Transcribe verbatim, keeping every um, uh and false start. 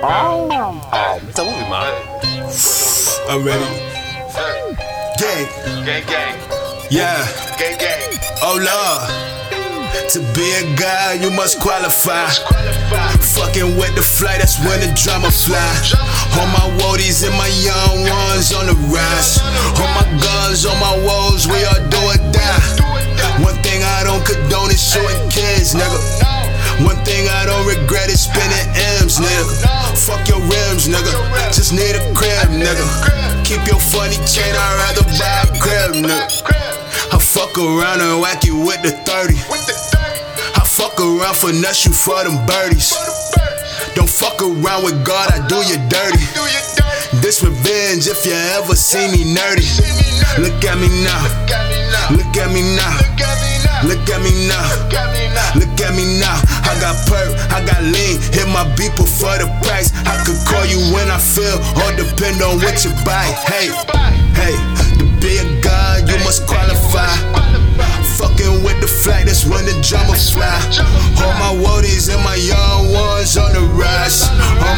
It's a movie, man. I'm ready. Gang. Gang, gang. Yeah. Gang, gang. Oh Lord. To be a guy, you must qualify. Fucking with the flight, that's when the drama fly. All my woadies and my young ones on the rise. All my guns, all my woes, we all do or die. One thing I don't condone is shooting kids, nigga. One thing I don't regret is spending M's, nigga. Fuck your rims, nigga. Just need a crib, nigga. Keep your funny chain, I'd rather buy a crib, nigga. I fuck around and whack you with the thirty. I fuck around, finesse you for them birdies. Don't fuck around with God, I do you dirty. This revenge if you ever see me nerdy. Look at me now. Look at me now. Look at me now. Look at me now. I got perp, I got lean. Hit my beeper for the price. I could call you when I feel, or depend on what you buy. Hey, hey, to be a god, you must qualify. Fucking with the flight, that's when the drama fly. All my woadies and my young ones on the rise.